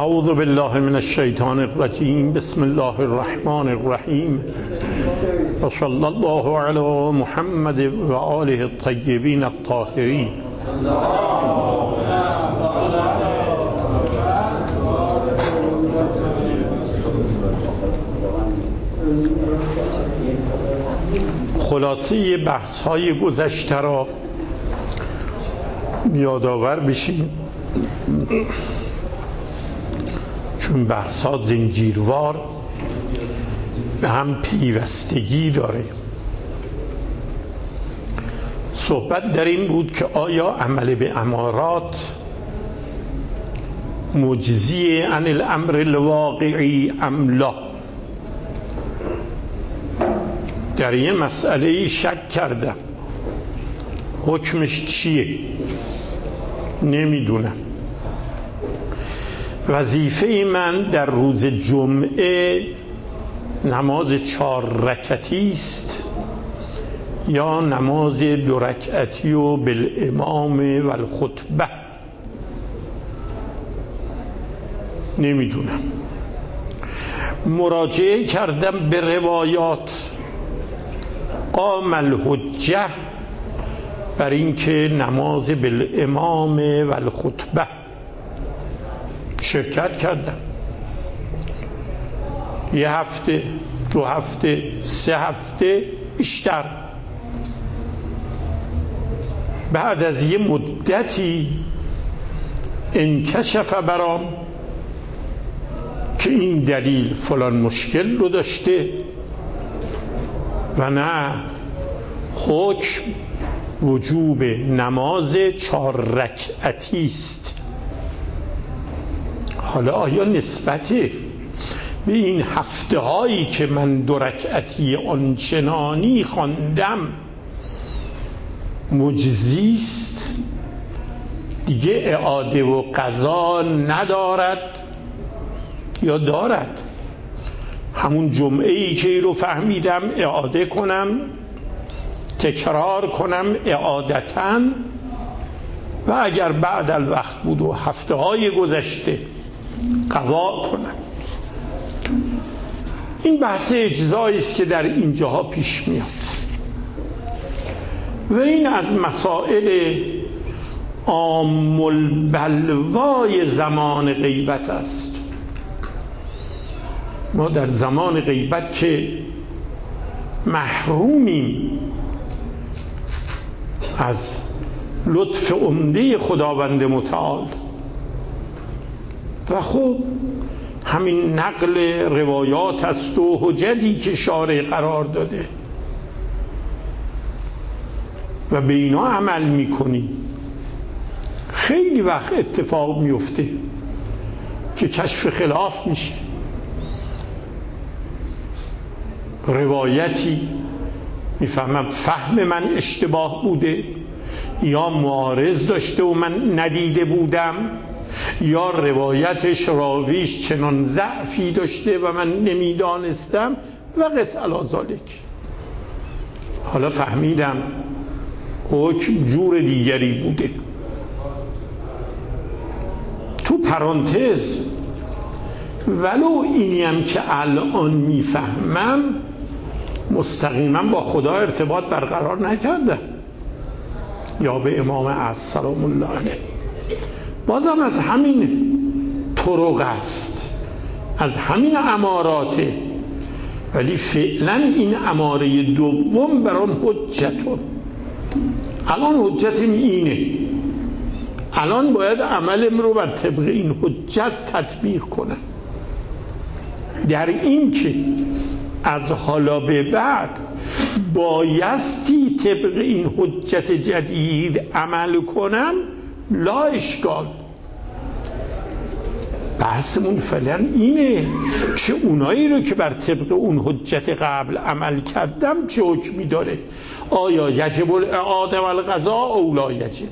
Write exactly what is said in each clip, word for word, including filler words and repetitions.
اعوذ بالله من الشیطان الرجیم. بسم الله الرحمن الرحیم و صلی الله علی محمد و آله الطیبین الطاهرین. خلاصه بحث های گذشته را یادآور بشیم، چون بحث ها زنجیروار به هم پیوستگی داره. صحبت در این بود که آیا عمل به امارات مجزی عن الامر الواقعی ام لا؟ در یه مسئله شک کردم، حکمش چیه؟ نمیدونم. وظیفه من در روز جمعه نماز چهار رکعتی است یا نماز دو رکعتی و بالامام و الخطبه؟ نمیدونم. مراجعه کردم به روایات، قام الحجه بر اینکه نماز بالامام و الخطبه شرکت کردم. یه هفته، دو هفته، سه هفته بیشتر. بعد از یه مدتی انکشف برام که این دلیل فلان مشکل رو داشته و نه، حکم وجوب نماز چهار رکعتی است. حالا آیا نسبت به این هفته هایی که من دو رکعتی آنچنانی خواندم مجزی است؟ دیگه اعاده و قضا ندارد یا دارد؟ همون جمعه ای که رو فهمیدم اعاده کنم، تکرار کنم اعادتاً، و اگر بعد الوقت بود و هفته های گذشته قضا کنم. این بحث اجزایی است که در اینجاها پیش میاد و این از مسائل عام البلوای زمان غیبت است. ما در زمان غیبت که محرومیم از لطف عمده خداوند متعال و خب همین نقل روایات است و حجتی که شارع قرار داده و به اینا عمل میکنیم. خیلی وقت اتفاق میفته که کشف خلاف میشه، روایتی میفهمم فهم من اشتباه بوده یا معارض داشته و من ندیده بودم، یا روایتش راویش چنان ضعفی داشته و من نمیدانستم و قس علی ذالک. حالا فهمیدم حکم جور دیگری بوده. تو پرانتز ولو اینیم که الان میفهمم مستقیما با خدا ارتباط برقرار نکردم یا به امام از سلام الله علیه، بازم از همین طرق است، از همین اماراته، ولی فعلا این اماره دوم برام حجتون. الان حجتم اینه، الان باید عملم رو بر طبق این حجت تطبیق کنم. در این که از حالا به بعد بایستی طبق این حجت جدید عمل کنم، لا اشکال. بحثمون فعلا اینه که اونایی رو که بر طبق اون حجت قبل عمل کردم چه حکمی داره؟ آیا یجب الاعاده و القضا او لا یجب؟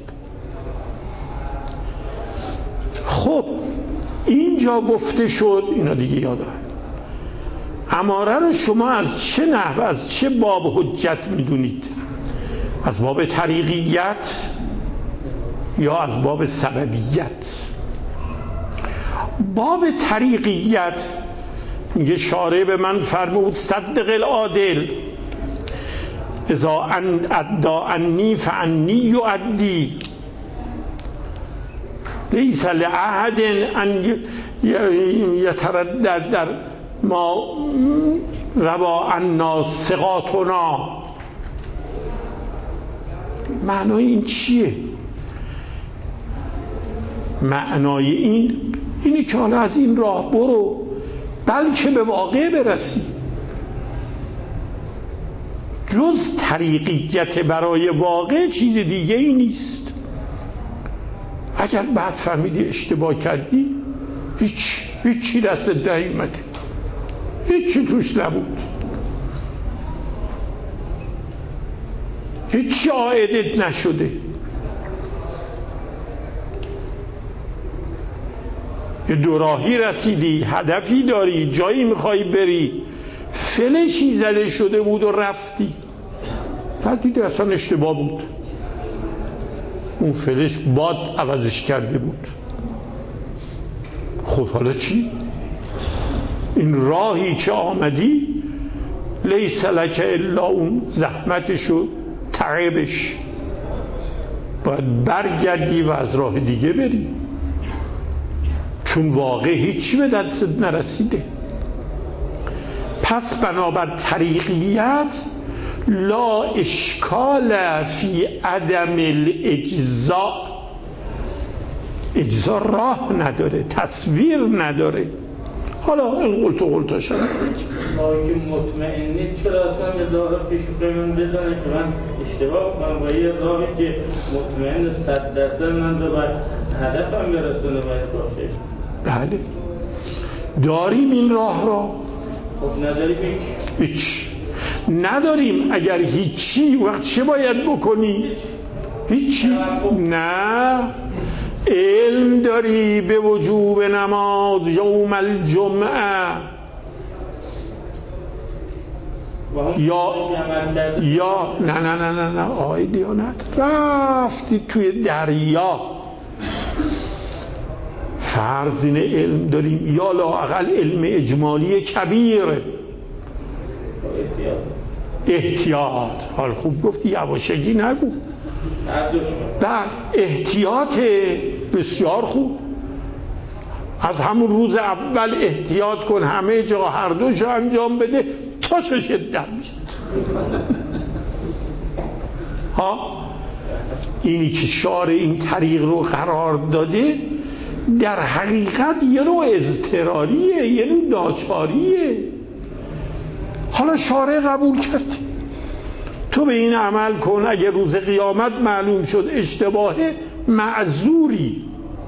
خب اینجا گفته شد، اینا دیگه یاده، اماره رو شما از چه نحو، از چه باب حجت میدونید؟ از باب طریقیت یا از باب سببیت؟ باب طریقیت میگه شارع به من فرمود صدق العادل اذا ادعا عنی فعنی یؤدی لیس لأحد ان یتردد در ما روا عنا ثقاتنا. معنای این چیه؟ معنای این اینی که حالا از این راه برو بلکه به واقع برسی. جز طریقیت برای واقع چیز دیگه ای نیست. اگر بعد فهمیدی اشتباه کردی هیچ هیچی دست نیومده، هیچی توش نبود، هیچی عائدت نشده. یه دوراهی رسیدی، هدفی داری، جایی میخوای بری، فلشی زده شده بود و رفتی، بعد دیدی اصلا اشتباه بود، اون فلش باد عوضش کرده بود. خب حالا چی؟ این راهی که آمدی لیس لک الا اون زحمتشو تعبش، باید برگردی و از راه دیگه بری، چون واقع هیچی به دست نرسیده. پس بنابر طریقیت لا اشکال فی عدم الاجزاء، اجزا راه نداره، تصویر نداره. حالا این قلت و قلتا شد ما که مطمئن نیست چرا اصلا یه راه پیش من بزنه که من اشتباه کنم و یه راهی که مطمئن صد درصد من رو به هدفم برسونه باید باشه. بله داریم این راه را. خب نداریم هیچ هیچ نداریم. اگر هیچی وقت چه باید بکنی؟ هیچی نه. علم داری به وجوب نماز یوم الجمعه یا یا نه نه نه نه نه آی دیانت رفتی توی دریا. فرض این علم داریم یا لااقل علم اجمالی کبیر، احتیاط. حال خوب گفتی، یواشکی نگو. در احتیاط بسیار خوب. از همون روز اول احتیاط کن، همه جا هر دوشو انجام بده تا ششت در میشه. ها اینی که شارع این طریق رو قرار داده در حقیقت یه نوع اضطراریه، یه نوع ناچاریه. حالا شارع قبول کردی، تو به این عمل کن، اگه روز قیامت معلوم شد اشتباهه معذوری.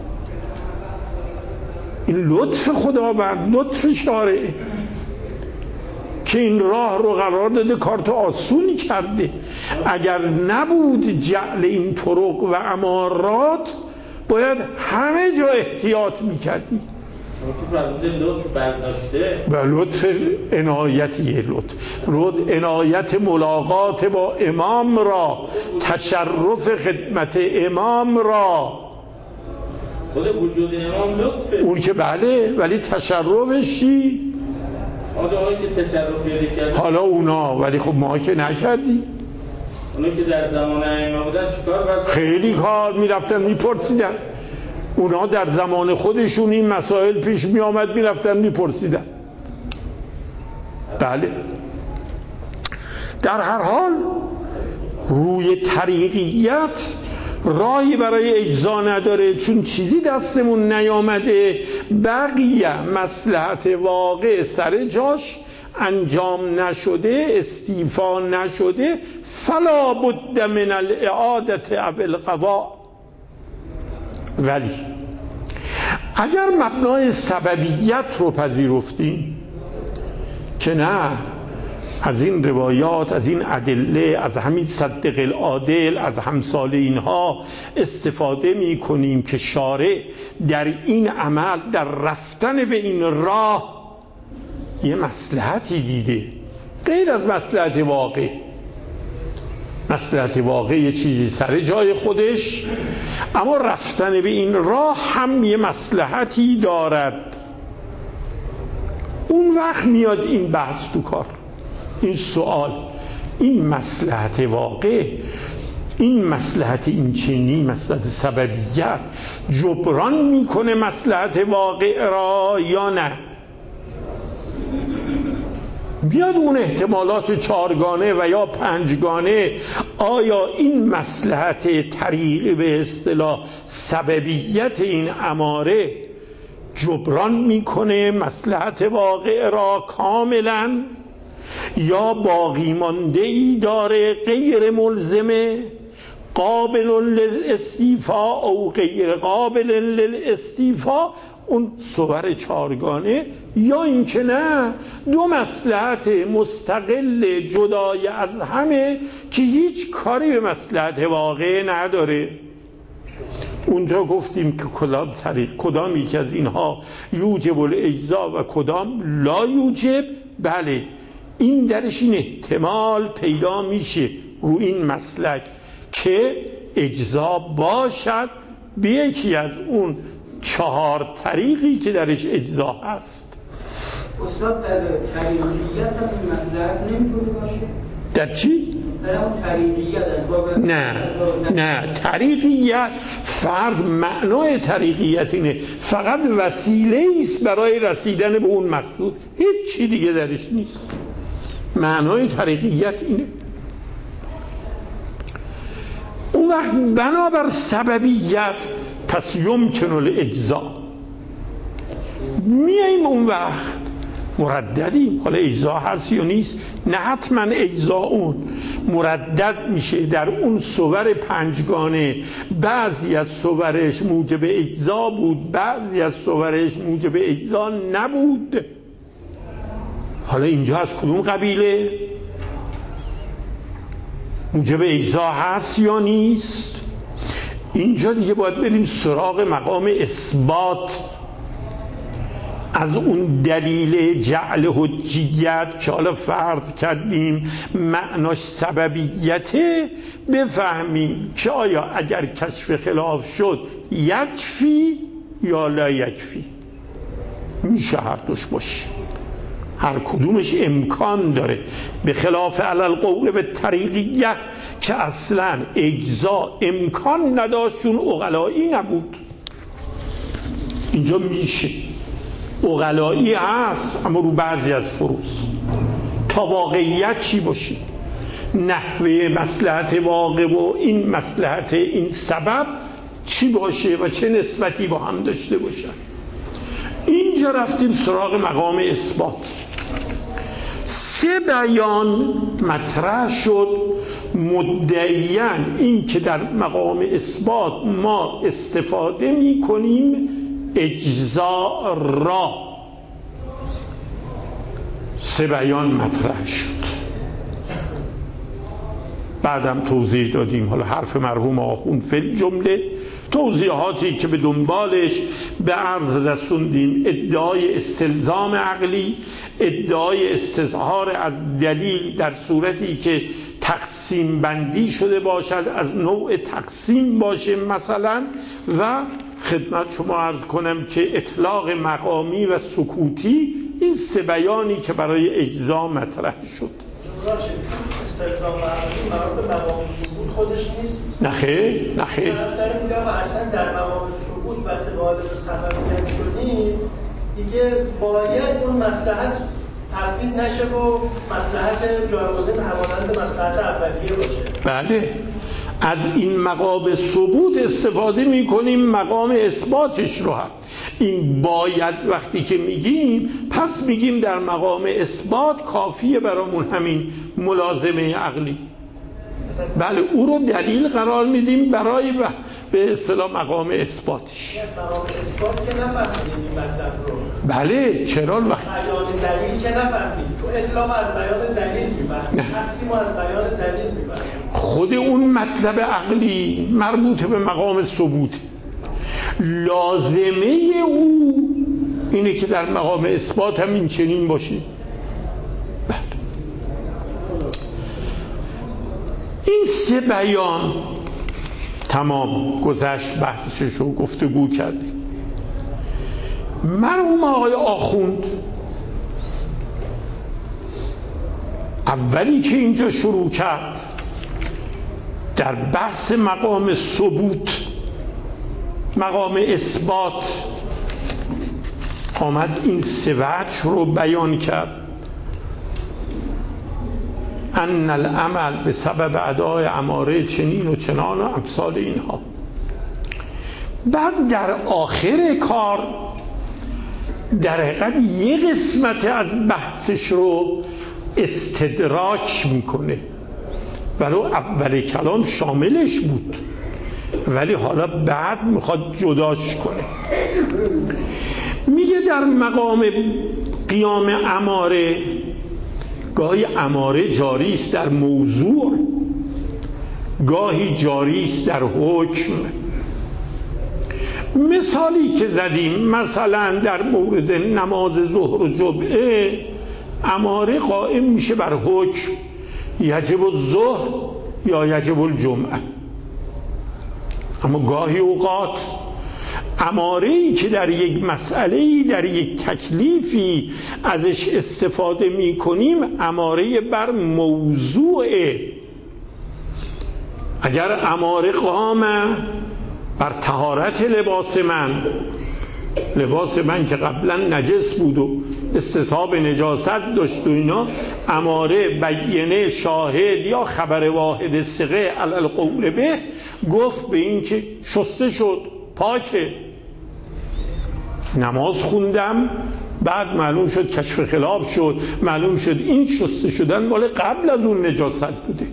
این لطف خداوند، لطف شارعه که این راه رو قرار داده، کارتو آسونی کرده. اگر نبود جعل این طرق و امارات باید همه جا احتیاط میکردی. لطف برداشته و لطف عنایتیه، لطف عنایت ملاقات با امام را، تشرف خدمت امام را. خود وجود امام لطفه اون که بله، ولی تشرفش چی؟ آدمایی که تشرف پیدا کردن حالا اونا، ولی خب ما که نکردیم. اونا که در زمان ائمه بودن چیکار کردن؟ خیلی کار میرفتن میپرسیدن. اونا در زمان خودشون این مسائل پیش می آمد، می رفتن می پرسیدن. بله در هر حال روی طریقیت راهی برای اجزا نداره، چون چیزی دستمون نیامده. بقیه مصلحت واقع سر جاش انجام نشده، استیفا نشده، فلا بد من الاعادت او القضاء. ولی اگر مبنای سببیت رو پذیرفتیم که نه، از این روایات، از این ادله، از همین صدق العادل، از همسال اینها استفاده می کنیم که شارع در این عمل، در رفتن به این راه یه مصلحتی دیده غیر از مصلحت واقع. مصلحت واقع یه چیزی سر جای خودش، اما رفتن به این راه هم یه مصلحتی دارد. اون وقت میاد این بحث تو کار، این سوال، این مصلحت واقع، این مصلحت این چنینی، مصلحت سببیت جبران میکنه مصلحت واقع را یا نه؟ بیاد اون احتمالات چهارگانه و یا پنجگانه، آیا این مصلحت طریق به اصطلاح سببیت این اماره جبران میکنه مصلحت واقع را کاملا، یا باقی مانده ای داره غیر ملزمه، قابل للاستیفاء او غیر قابل للاستیفاء، اون صور چارگانه، یا اینکه نه دو مصلحت مستقل جدای از همه که هیچ کاری به مصلحت واقع نداره. اونجا گفتیم که کدام طریق، کدام یک از اینها یوجب الاجزا و کدام لا یوجب. بله این درش این احتمال پیدا میشه رو این مسلک که اجزا باشد به یکی از اون چهار طریقی که درش اجزا هست. استاد در طریقیت هم این مصلحت نمیتونه باشه؟ در چی؟ در اون طریقیت از باب نه نه طریقیت فرض معنای طریقیت اینه فقط وسیله است برای رسیدن به اون مقصود، هیچ چی دیگه درش نیست. معنای طریقیت اینه. اون وقت بنابر سببیت پس یمکن الاجزا، میاییم اون وقت مرددیم، حالا اجزا هست یا نیست؟ نه حتما اجزا اون مردد میشه در اون صور پنجگانه، بعضی از صورش موجب اجزا بود، بعضی از صورش موجب اجزا نبود. حالا اینجا از کدوم قبیله؟ موجب اجزا هست یا نیست؟ اینجا دیگه باید بریم سراغ مقام اثبات از اون دلیل جعل حجیت که حالا فرض کردیم معناش سببیته، بفهمیم که آیا اگر کشف خلاف شد یکفی یا لا یکفی. میشه هر دوش باشه، هر کدومش امکان داره، به خلاف علل قول به طریقیه که اصلا اجزا امکان نداشت چون عقلایی نبود. اینجا میشه عقلایی هست اما رو بعضی از فروز، تا واقعیت چی باشه، نحوه مصلحت واقع و این مصلحت این سبب چی باشه و چه نسبتی با هم داشته باشن. اینجا رفتیم سراغ مقام اثبات. سه بیان مطرح شد مدعیان این که در مقام اثبات ما استفاده می کنیم اجزا را. سه بیان مطرح شد، بعدم توضیح دادیم. حالا حرف مرحوم آخوند فی جمله، توضیحاتی که به دنبالش به عرض رسوندیم، ادعای استلزام عقلی، ادعای استظهار از دلیل در صورتی که تقسیم بندی شده باشد، از نوع تقسیم باشه مثلا، و خدمت شما عرض کنم که اطلاق مقامی و سکوتی. این سه بیانی که برای اجزا مطرح شد. استلزام عقلی مربوط به مقام ثبوت خودش نیست؟ نخیر نخیر داریم میگم اصلا در مقام ثبوت وقتی وارد سببیت شدیم دیگه باید اون مصلحت تفویض نشه و مصلحت جایگزین همانند مصلحت اولیه باشه. بله، از این مقام ثبوت استفاده میکنیم مقام اثباتش رو هم. این باید وقتی که میگیم پس میگیم در مقام اثبات کافیه برامون همین ملازمه عقلی. بله او رو دلیل قرار میدیم برای به اصطلاح مقام اثباتش. مقام اثبات که نفهمیدیم این مطلب رو. بله چرا؟ وقت بیان دلیل که نفهمیدیم، چون اطلاق از بیان دلیل میفهمیم، تقسیم از بیان دلیل میفهمیم. خود اون مطلب عقلی مربوط به مقام ثبوت، لازمه او اینه که در مقام اثبات هم این چنین باشه. این سه بیان تمام گذشت، بحثش رو گفتگو کردیم. مرحوم آقای آخوند اولی که اینجا شروع کرد در بحث مقام ثبوت، مقام اثبات، آمد این سه وجه رو بیان کرد: ان العمل به سبب ادای اماره چنین و چنان و امثال اینها. بعد در آخر کار در حقیقت یه قسمت از بحثش رو استدراک میکنه، ولو اول کلام شاملش بود ولی حالا بعد میخواد جداش کنه. میگه در مقام قیام اماره گاهی اماره جاری است در موضوع، گاهی جاری است در حکم. مثالی که زدیم مثلا در مورد نماز ظهر و جمعه اماره قائم میشه بر حکم یجب الظهر یا یجب الجمعه. اما گاهی اوقات اماره‌ای که در یک مسئله‌ای، در یک تکلیفی ازش استفاده می‌کنیم اماره بر موضوعه. اگر اماره قامه بر طهارت لباس من، لباس من که قبلا نجس بود و استصحاب نجاست داشت و اینا، اماره بینه شاهد یا خبر واحد ثقه علی القول به گفت به این که شسته شد، پاکه. نماز خوندم بعد معلوم شد کشف خلاف شد، معلوم شد این شسته شدن مال قبل از اون نجاست بوده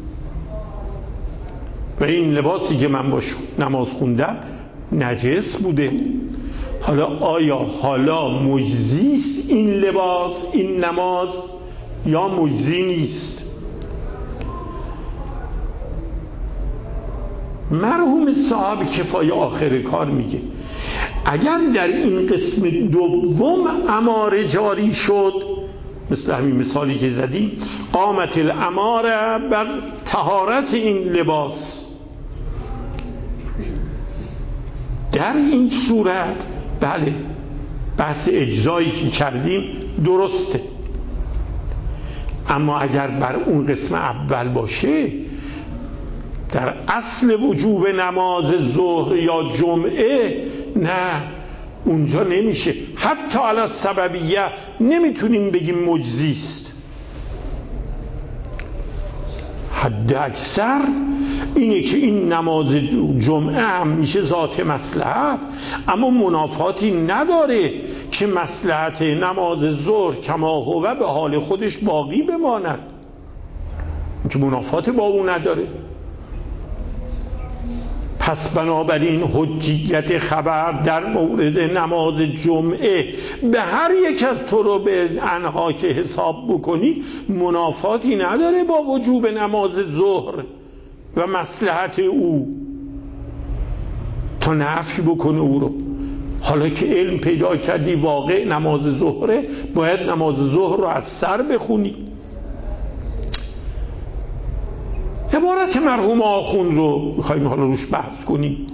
و این لباسی که من باش نماز خوندم نجس بوده. حالا آیا حالا مجزی است این لباس، این نماز، یا مجزی نیست؟ مرحوم صاحب کفایه آخر کار میگه اگر در این قسم دوم اماره جاری شد، مثل همین مثالی که زدیم، قامت الاماره بر طهارت این لباس، در این صورت بله بحث اجزایی که کردیم درسته. اما اگر بر اون قسم اول باشه، در اصل وجوب نماز ظهر یا جمعه، نه اونجا نمیشه. حتی علی السببیه نمیتونیم بگیم مجزی است. حد اکثر اینه که این نماز جمعه هم میشه ذات مصلحت، اما منافاتی نداره که مصلحت نماز ظهر کما هو به حال خودش باقی بماند، که منافات با اون نداره. پس بنابراین حجیت خبر در مورد نماز جمعه به هر یک از تو رو به انها که حساب بکنی منافاتی نداره با وجوب نماز ظهر و مصلحت او تا نفی بکنه او رو. حالا که علم پیدا کردی واقع نماز ظهره، باید نماز ظهر رو از سر بخونی. عبارت مرحوم آخوند رو میخواییم حالا روش بحث کنیم.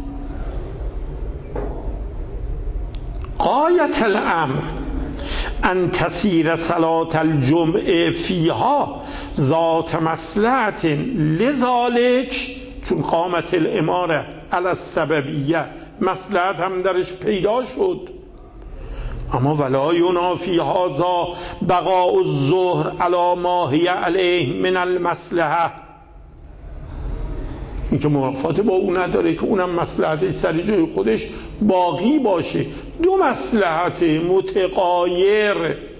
غایت الامر ان تسیر صلاة الجمعه فیها ذات مصلحت، لذالک چون قامت الاماره علی السببیه مصلحت هم درش پیدا شد. اما ولا ینافی هذا بقاء الظهر علی ما هی علیه من المصلحه، این که منافات با اون نداره که اونم مصلحتش سر جای خودش باقی باشه. دو مصلحت متغایر.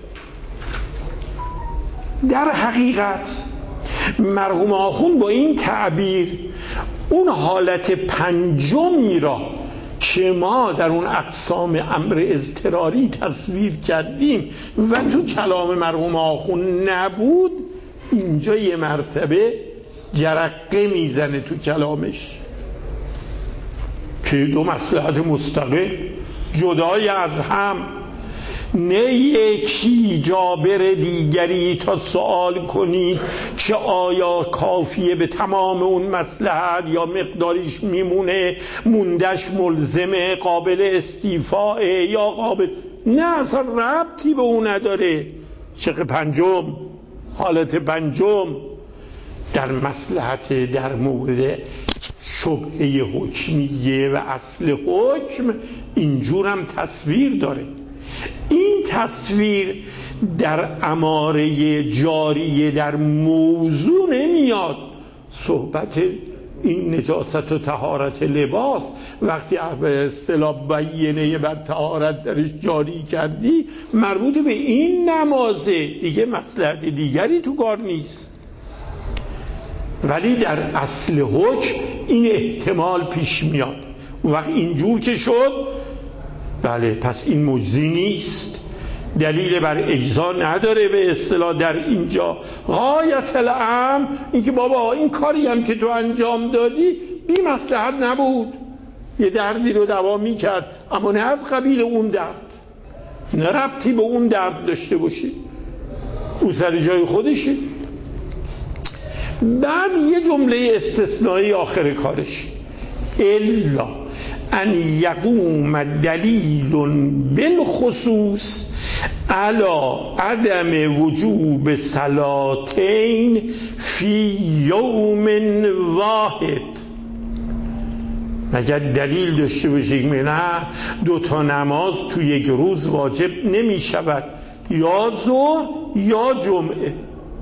در حقیقت مرحوم آخوند با این تعبیر اون حالت پنجمی را که ما در اون اقسام امر اضطراری تصویر کردیم و تو کلام مرحوم آخوند نبود، اینجا یه مرتبه جرقه میزنه تو کلامش که دو مصلحت مستقل جدای از هم نه یکی جابر دیگری تا سوال کنید که آیا کافیه به تمام اون مصلحت یا مقداریش میمونه، موندش ملزمه، قابل استیفاء یا قابل، نه اصلا ربطی به اون نداره. شق پنجم، حالت پنجم در مصلحت در مورد شبهه حکمیه و اصل حکم اینجورم تصویر داره. این تصویر در اماره جاریه در موضوع نمیاد. صحبت این نجاست و طهارت لباس وقتی به اصطلاح بیینه بر طهارت درش جاری کردی مربوط به این نمازه دیگه، مصلحت دیگری تو کار نیست. ولی در اصل حکم این احتمال پیش میاد. اون وقت اینجور که شد بله پس این مجزی نیست، دلیل بر اجزا نداره به اصطلاح در اینجا. غایت الامر این که بابا این کاری هم که تو انجام دادی بی مصلحت نبود، یه دردی رو دوا میکرد اما نه از قبیل اون درد، نه ربطی به اون درد داشته باشی، او سر جای خودشه. بعد یه جمله استثنایی آخر کارش، الا ان یقوم دلیل بالخصوص علی عدم وجوب صلاتین فی یوم واحد. مگر دلیل داشته باشه که نه دو تا نماز تو یک روز واجب نمی شود، یا ظهر یا جمعه.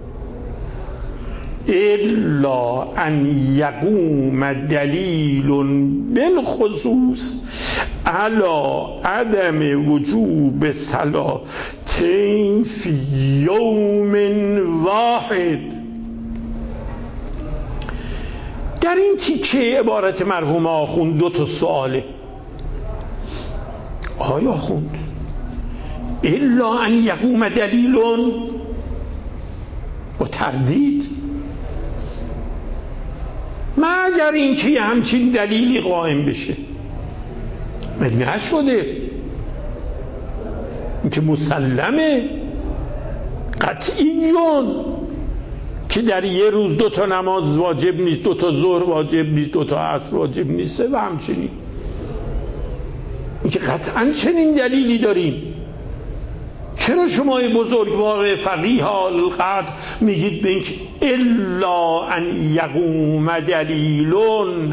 الا ان یقوم دلیل بالخصوص علی عدم وجوب صلاتین فی یوم واحد. در این تیکه عبارت مرحوم آخوند دو تا سواله. آیا آخوند الا ان یقوم دلیل با تردید، مگر این که همچین دلیلی قائم بشه؟ مگه نشده؟ این که مسلمه قطعیون که در یه روز دو تا نماز واجب نیست، دو تا ظهر واجب نیست، دو تا عصر واجب نیست و همچنین. این که قطعا چنین دلیلی داریم. چرا شما بزرگوار فقیه آل القدر میگید به اینکه الا ان یقوم دلیلون؟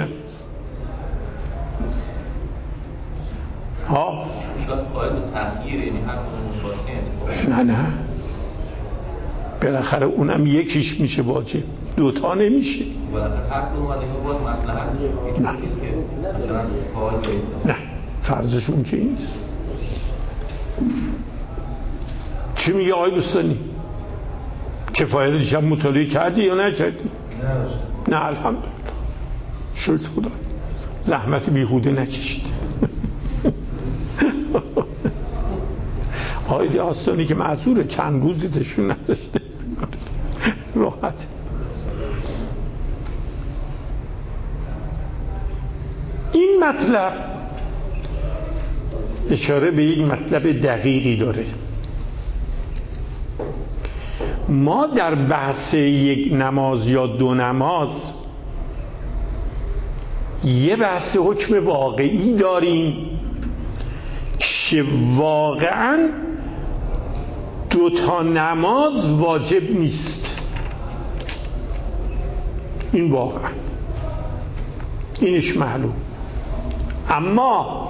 ها شاید قائل به تأخیر، یعنی هر کدوم نه نه بالاخره اونم یکیش میشه واجب، دوتا نمیشه. بالاخره هر کدوم از اینها باز مصلحت نیست که مثلا فعال بیسته. نه فرضشون که این نیست. چی میگه آقای دوستانی؟ کفایت دیشب مطالعه کردی یا نکردی؟ نه نه الحمدلله شکر خدا زحمت بیهوده نکشید. آقای دیاستانی که معذوره چند روزی تشون نداشته راحت. این مطلب اشاره به یک مطلب دقیقی داره. ما در بحث یک نماز یا دو نماز یه بحث حکم واقعی داریم که واقعا دو تا نماز واجب نیست. این واقعا اینش معلوم. اما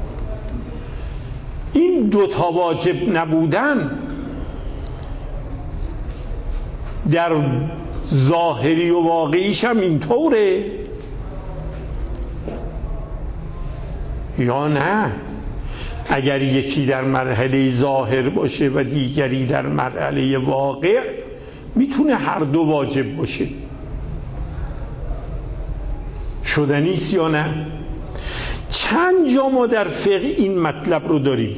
این دو تا واجب نبودن در ظاهری و واقعیش هم اینطوره یا نه؟ اگر یکی در مرحله ظاهر باشه و دیگری در مرحله واقع میتونه هر دو واجب باشه. شدنیست یا نه؟ چند جا ما در فقه این مطلب رو داریم.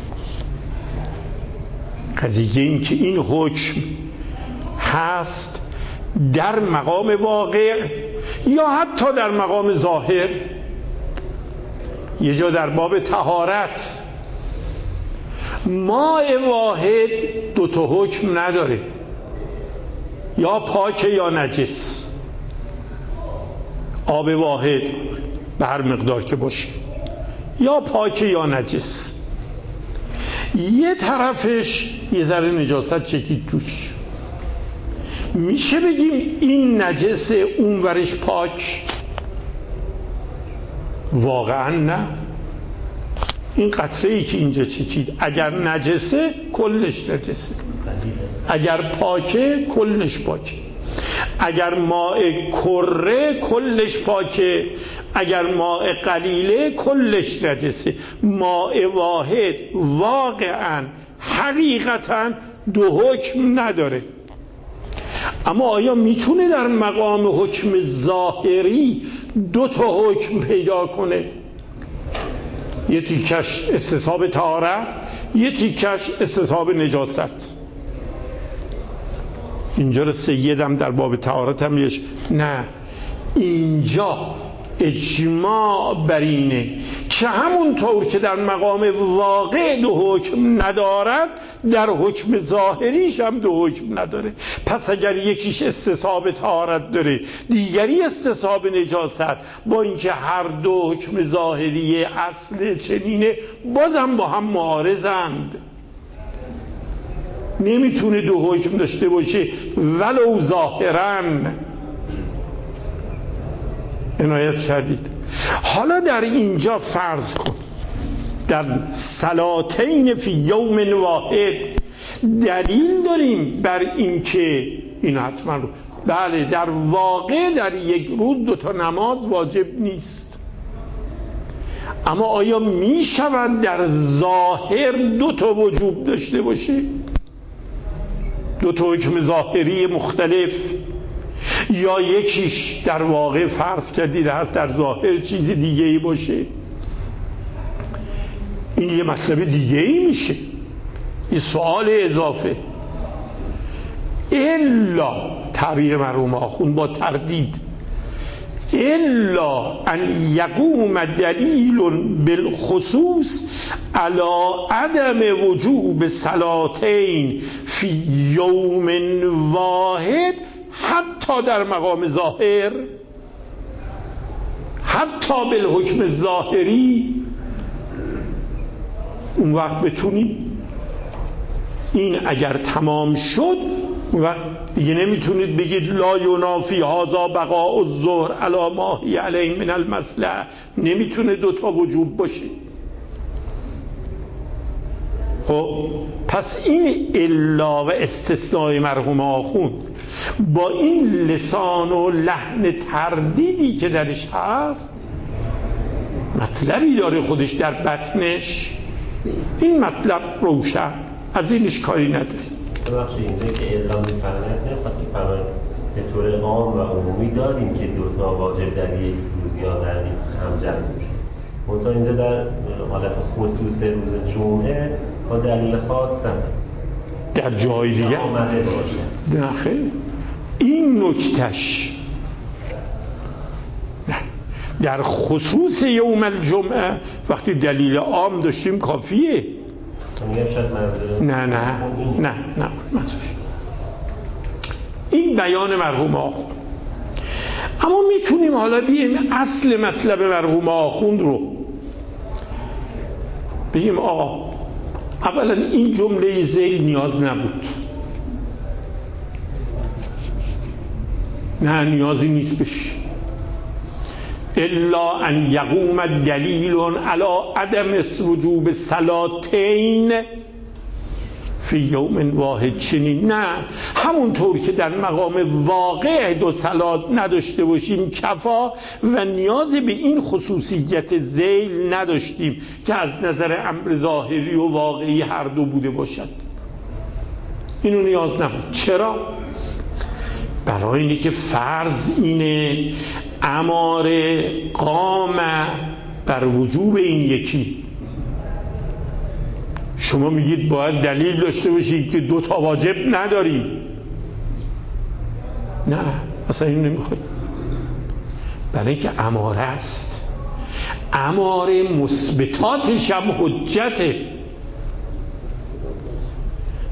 قضیه این که این حکم هست در مقام واقع یا حتی در مقام ظاهر. یه جا در باب طهارت ماء واحد دو تا حکم نداره، یا پاکه یا نجس. آب واحد به هر مقدار که باشه یا پاکه یا نجس. یه طرفش یه ذره نجاست چکید توش، میشه بگیم این نجسه اون ورش پاک؟ واقعا نه. این قطره ای که اینجا چکید اگر نجسه کلش نجسه، اگر پاکه کلش پاکه، اگر ماء کره کلش پاکه، اگر ماء قلیله کلش نجسه. ماء واحد واقعا حقیقتا دو حکم نداره. اما آیا میتونه در مقام حکم ظاهری دو تا حکم پیدا کنه؟ یه تیکش استصحاب طهارت، یه تیکش استصحاب نجاست. اینجا رو سیدم در باب طهارت هم یش نه، اینجا اجماع بر اینه که همونطور که در مقام واقع دو حکم ندارد در حکم ظاهریش هم دو حکم نداره. پس اگر یکیش استصحاب طهارت داره دیگری استصحاب نجاست، با اینکه هر دو حکم ظاهری اصل چنینه بازم با هم معارضند. نمیتونه دو حکم داشته باشه ولو ظاهراً. عنایت کردید. حالا در اینجا فرض کن در صلاتین فی یوم واحد دلیل داریم بر اینکه این حتما رو بله در واقع در یک روز دو تا نماز واجب نیست، اما آیا می شود در ظاهر دو تا وجوب داشته باشه؟ دو تا حکم ظاهری مختلف، یا یکیش در واقع فرض کردید هست در ظاهر چیز دیگه ای باشه؟ این یه مطلب دیگه ای میشه، یه سوال اضافه. الا تعبیر مرحوم آخوند با تردید، الا ان یقوم دلیل بالخصوص علی عدم وجوب صلاتین فی یوم واحد، حتی در مقام ظاهر، حتی بالحکم ظاهری. اون وقت بتونیم این اگر تمام شد اون وقت دیگه نمیتونید بگید لا ینافی هذا بقاء الظهر علی ما هی علیه من المصلحه. نمیتونه دوتا وجوب باشه. خب پس این الا و استثناء مرحوم آخوند با این لسان و لحن تردیدی که درش هست مطلبی داره خودش در بطنش. این مطلب روشن، از اینش کاری نداره. ببخشید اینجا که الا میفرماید نمیخواد میفرماید به طور عام و عمومی داریم که دوتا واجب در یک روز یا در یک هم جمع میشه، منتها اینجا در حالت خصوص روز جمعه با دلیل خاص نداره، در جای دیگه آمده باشه. نه خیر، این نکتش در خصوص یوم الجمعه وقتی دلیل عام داشتیم کافیه. نه نه نه نه منظور این بیان مرحوم آخوند. اما میتونیم حالا بیایم اصل مطلب مرحوم آخوند رو بگیم. آقا اولا این جمله ذیل نیاز نبود، نه نیازی نیست بشه. الا ان یقوم دلیل علی عدم وجوب صلاتین فی یوم واحد، چنین نه همونطور که در مقام واقع دو صلات نداشته باشیم کفا و نیاز به این خصوصیت ذیل نداشتیم که از نظر امر ظاهری و واقعی هر دو بوده باشد. اینو نیاز نبود. چرا؟ برای اینه که فرض اینه امار قام بر وجوب این یکی. شما میگید باید دلیل داشته باشید که دو تا واجب نداریم. نه اصلا این نمیخواد، برای اینکه اماره است. اماره مثبتاتش هم حجته.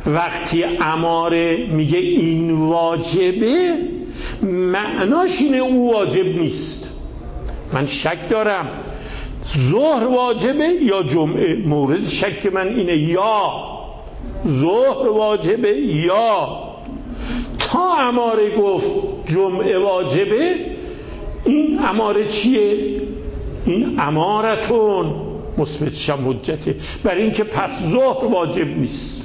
وقتی اماره میگه این واجبه، معناش اینه او واجب نیست. من شک دارم ظهر واجبه یا جمعه. مورد شک من اینه یا ظهر واجبه یا تا اماره گفت جمعه واجبه. این اماره چیه؟ این امارتون مثبت شم حجته، برای اینکه پس ظهر واجب نیست.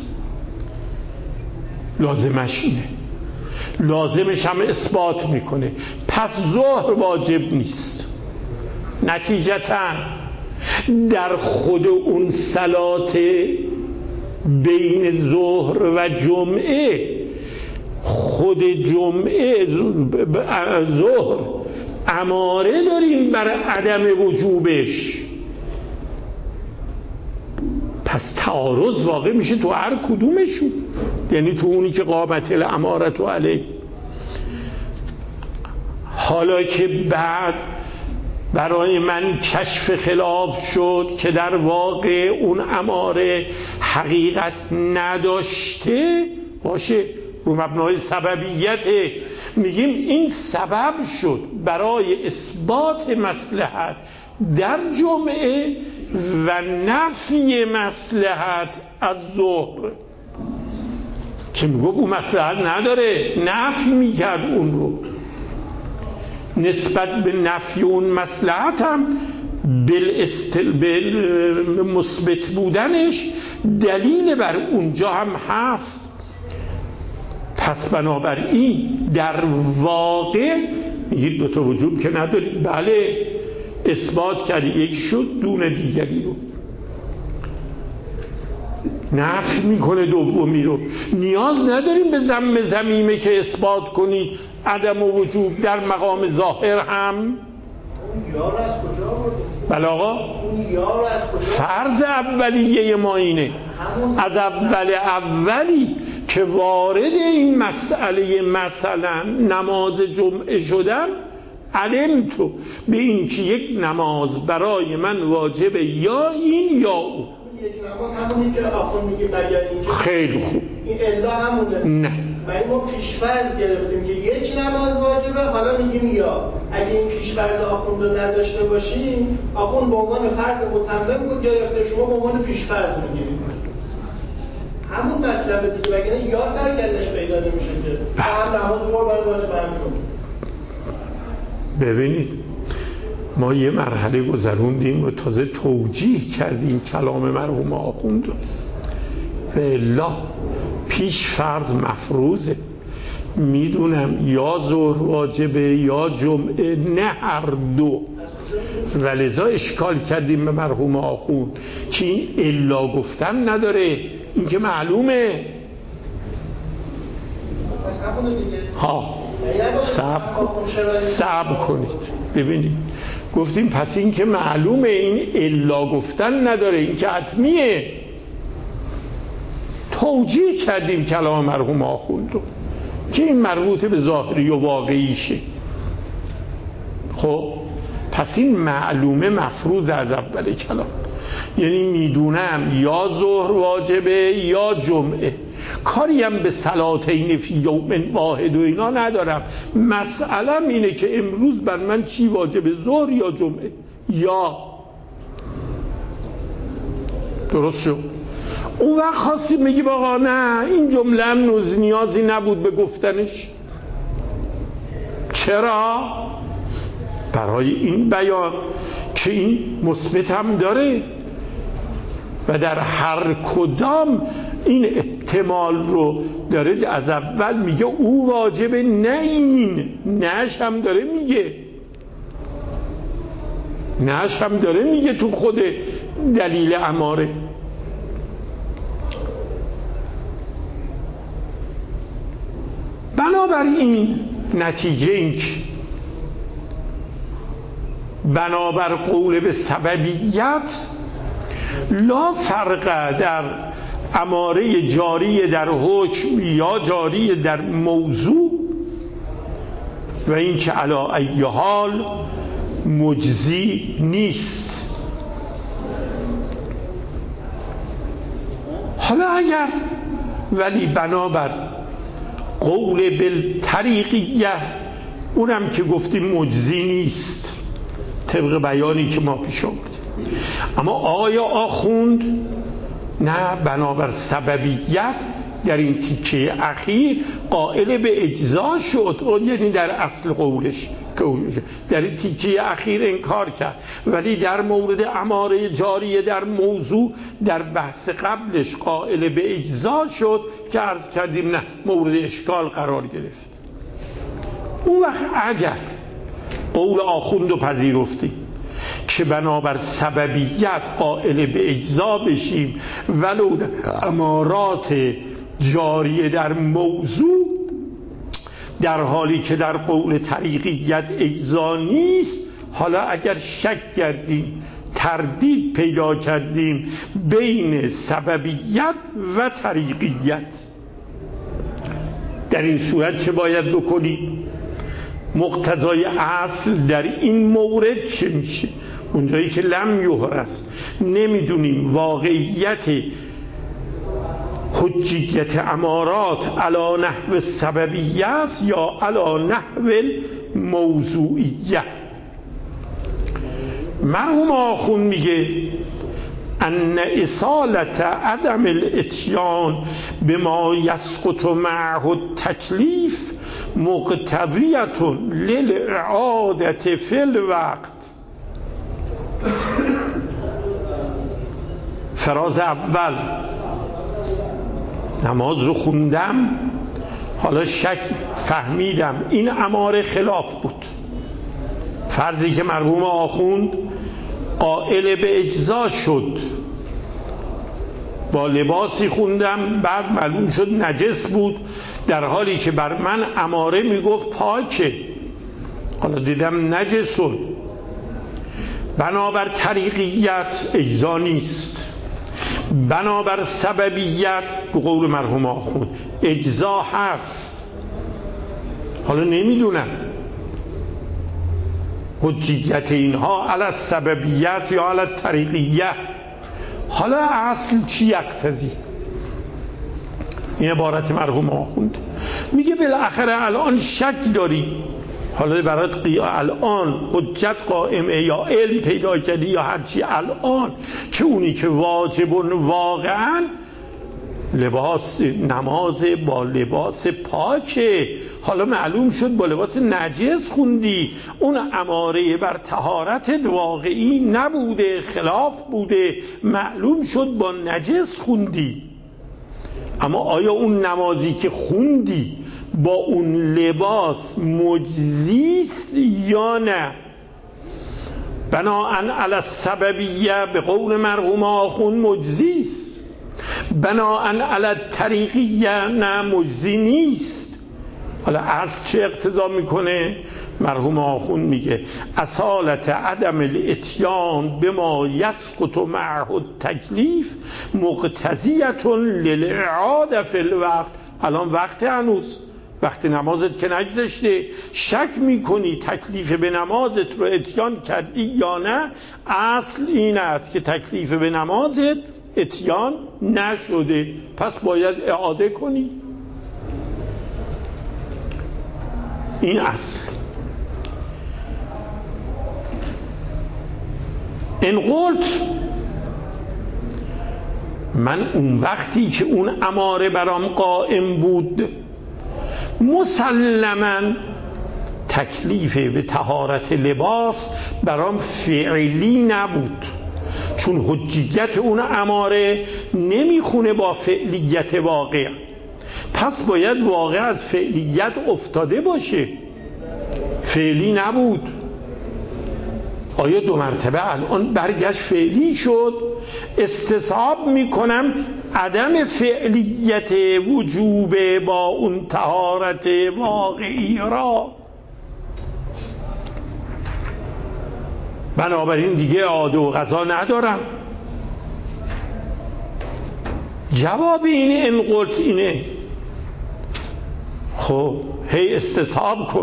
لازمش اینه، لازمش هم اثبات میکنه پس ظهر واجب نیست. نتیجتاً در خود اون صلات بین ظهر و جمعه، خود جمعه ظهر اماره داریم بر عدم وجوبش، پس تعارض واقع میشه تو هر کدومشون، یعنی تو اونی که قامت الامارة علیه. حالا که بعد برای من کشف خلاف شد که در واقع اون اماره حقیقت نداشته باشه، رو مبنای سببیت میگیم این سبب شد برای اثبات مصلحت در جمعه و نفی مصلحت از ظهر، که میگفت اون مصلحت نداره، نفی میکرد اون رو. نسبت به نفی اون مصلحت هم بالاستل... بالمثبت بودنش دلیل بر اونجا هم هست. پس بنابراین در واقع میگید دوتا وجوب که ندارید، بله اثبات کردی، یکی شد دون دیگری رو نفی میکنه دومی رو. نیاز نداریم به ضم ضمیمه که اثبات کنید عدم و وجوب در مقام ظاهر هم. اون یا رو از کجا آوردیم؟ بله آقا، اون یا رو از کجا؟ فرض اولیه ما اینه، از اول اولی که وارد این مسئله مثلا نماز جمعه شدم، علم تو به این که یک نماز برای من واجبه یا این یا او. یک نماز همونی که آخون میگه مگر اینکه. خیلی خوب، این الا همونه. نه و ما پیشفرض گرفتیم که یک نماز واجبه، حالا میگیم یا. اگه این پیشفرض آخوند رو نداشته باشیم، آخوند به عنوان فرض متمم بود گرفته، شما به عنوان پیشفرض میگیرید. همون مطلب دیگه، وگرنه یا سر کلش پیدا نمیشه که هم نماز ظهر برای واجب هم جمعه. ببینید ما یه مرحله گذروندیم و تازه توجیه کردیم کلام مرحوم آخوند و الا پیش فرض مفروضه. میدونم یا ظهر واجبه یا جمعه، نه هر دو، و لذا اشکال کردیم به مرحوم آخوند که این الا گفتن نداره، این که معلومه. ها صبر کن صبر کنید ببینید، گفتیم پس این که معلومه، این الا گفتن نداره، این که حتمیه. توجیه کردیم کلام مرحوم آخوند رو که این مربوط به ظاهری و واقعیشه. خب پس این معلومه مفروض از اول کلام، یعنی میدونم یا ظهر واجبه یا جمعه، کاری هم به صلاتین فی یوم واحد و اینا ندارم. مسئلم اینه که امروز بر من چی واجبه، ظهر یا جمعه. یا درست شد. اون وقت خواستی میگی آقا نه این جمله هم نوز نیازی نبود به گفتنش. چرا؟ برای این بیان که این مثبت هم داره و در هر کدام این احتمال رو داره. از اول میگه او واجبه، نه این، نهش هم داره میگه، نهش هم داره میگه تو خود دلیل اماره. بنابراین نتیجه این که بنابر قول به سببیت لا فرق در اماره جاری در حکم یا جاری در موضوع و این که علی ای حال مجزی نیست. حالا اگر ولی بنابر قول بالطریقیه اونم که گفتیم مجزی نیست طبق بیانی که ما پیش آمد. اما آیا آخوند نه، بنابر سببیت در این تیکه اخیر قائل به اجزا شد، یعنی در اصل قولش در این تیکه اخیر انکار کرد، ولی در مورد اماره جاریه در موضوع در بحث قبلش قائل به اجزا شد که عرض کردیم نه، مورد اشکال قرار گرفت. اون وقت اگر قول آخوند و پذیرفتیم که بنابر سببیت قائل به اجزا بشیم ولو در امارات جاریه در موضوع، در حالی که در قول طریقیت اجزا نیست، حالا اگر شک کردیم تردید پیدا کردیم بین سببیت و طریقیت، در این صورت چه باید بکنیم؟ مقتضای اصل در این مورد چه میشه؟ اونجایی که لم یحرس نمیدونیم واقعیت حجیت امارات علا نحو سببیه است یا علا نحو موضوعیه. مرحوم آخوند میگه ان اصالت عدم الاتیان بما یسقط معه التکلیف مقتضیة للإعادة فی الوقت. فراز اول نماز رو خوندم، حالا شک فهمیدم این اماره خلاف بود، فرضی که مرحوم آخوند قائل به اجزا شد، با لباسی خوندم بعد معلوم شد نجس بود در حالی که بر من اماره میگفت پاکه، حالا دیدم نجسون. بنابر طریقیت اجزا نیست، بنابر سببیت به قول مرحوم آخوند اجزا هست. حالا نمیدونم حجیت اینها علی السببیت یا علی الطریقیه، حالا اصل چی یقتضی؟ این عبارت مرحوم آخوند میگه بالاخره الان شک داری، حالا برات الان حجت قائمه یا علم پیدا کردی یا هرچی، الان که اونی که واجب واقعا لباس نماز با لباس پاکه، حالا معلوم شد با لباس نجس خوندی، اون اماره بر طهارت واقعی نبوده، خلاف بوده، معلوم شد با نجس خوندی. اما آیا اون نمازی که خوندی با اون لباس مجزیست یا نه؟ بناءً علی السببیه به قول مرحوم آخوند مجزیست، بناءً علی الطریقیه نه مجزی نیست. حالا اصل چه اقتضا میکنه؟ مرحوم آخوند میگه اصالت عدم الاتیان بما یسقط معه التکلیف مقتضیة للإعادة فی الوقت. الان وقت هنوز وقت نمازت که نگذشته، شک میکنی تکلیف به نمازت رو اتیان کردی یا نه، اصل این است که تکلیف به نمازت اتیان نشده، پس باید اعاده کنی. این اصل. این قلت من اون وقتی که اون اماره برام قائم بود مسلماً تکلیف به طهارت لباس برام فعلی نبود، چون حجیت اون اماره نمیخونه با فعلیت واقع، پس باید واقع از فعلیت افتاده باشه، فعلی نبود. آیا دو مرتبه الان برگشت فعلی شد؟ استصحاب میکنم عدم فعلیت وجوب با اون طهارت واقعی را، بنابراین دیگه اعاده و قضا ندارم. جواب این ان قلت اینه، خب هی استصحاب کن،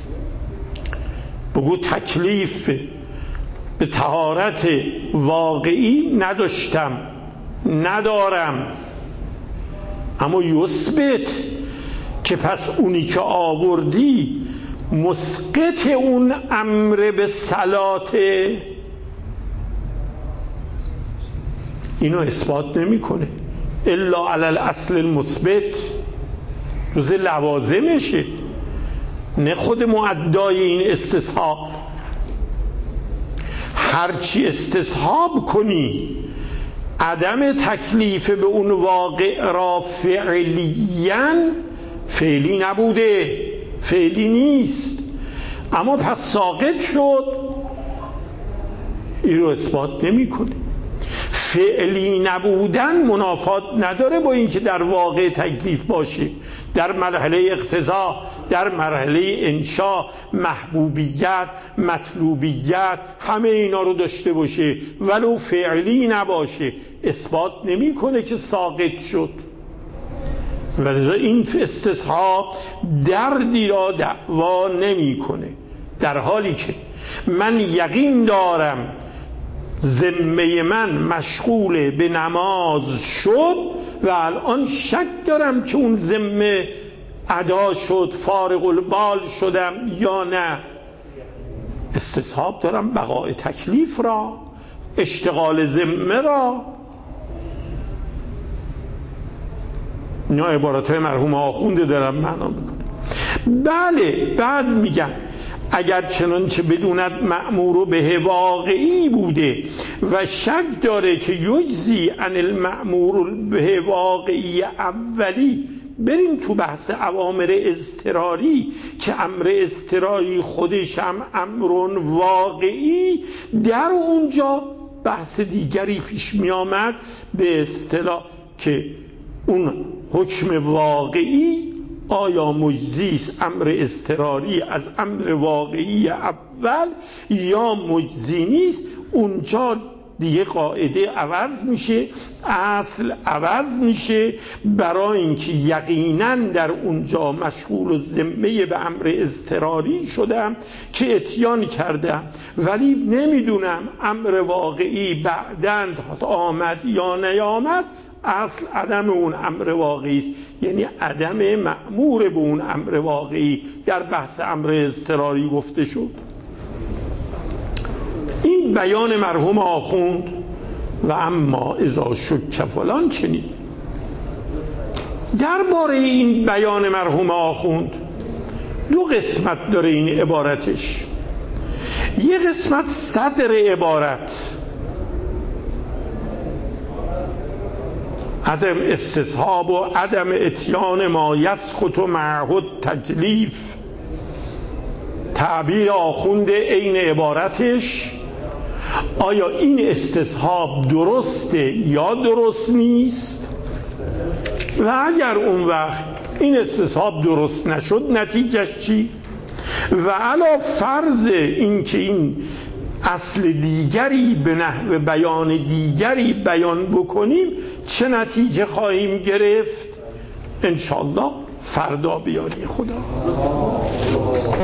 بگو تکلیف به طهارت واقعی نداشتم ندارم، اما یثبت که پس اونی که آوردی مسقط اون امر به صلاته، اینو اثبات نمیکنه الا علی الاصل المثبت، جز لوازمشه، نه خود معدای این استصحاب. هرچی استصحاب کنی عدم تکلیف به اون واقع را فعلیاً، فعلی نبوده، فعلی نیست، اما پس ساقط شد، این رو اثبات نمی کنه. فعلی نبودن منافات نداره با اینکه در واقع تکلیف باشه، در مرحله اقتضا، در مرحله انشا، محبوبیت، مطلوبیت، همه اینا رو داشته باشه ولو فعلی نباشه، اثبات نمی کنه که ساقط شد. ولذا این استصحاب دردی را دعوا نمی کنه، در حالی که من یقین دارم ذمه من مشغول به نماز شد و الان شک دارم که اون ذمه ادا شد، فارغ البال شدم یا نه. استصحاب دارم بقای تکلیف را، اشتغال ذمه را. اینا عبارت های مرحوم آخونده دارم معنا میکنه. بله، بعد میگن اگر چنانچه بدوند مأمور به واقعی بوده و شک داره که یجزی عن المأمور به واقعی اولی، بریم تو بحث اوامر اضطراری که امر اضطراری خودش هم امر واقعی، در اونجا بحث دیگری پیش می آمد به اصطلاح که اون حکم واقعی آیا مجزیست امر اضطراری از امر واقعی اول یا مجزی نیست. اونجا دیگه قاعده عوض میشه، اصل عوض میشه، برای اینکه یقینا در اونجا مشغول و ذمه به امر اضطراری شدم که اتیان کردم، ولی نمیدونم امر واقعی بعداً آمد یا نیامد، اصل عدم اون امر واقعی است، یعنی عدم مأمور به اون امر واقعی در بحث امر اضطراری گفته شد. این بیان مرحوم آخوند و اما اذا شک فلان چنین. درباره این بیان مرحوم آخوند دو قسمت داره این عبارتش. یه قسمت صدر عبارت، عدم استصحاب و عدم اتیان ما یسقط معه تکلیف، تعبیر آخوند عین عبارتش. آیا این استصحاب درسته یا درست نیست؟ و اگر اون وقت این استصحاب درست نشد نتیجهش چی؟ و علا فرض این که این اصل دیگری به نحو بیان دیگری بیان بکنیم چه نتیجه خواهیم گرفت؟ انشاءالله فردا بیاری خدا.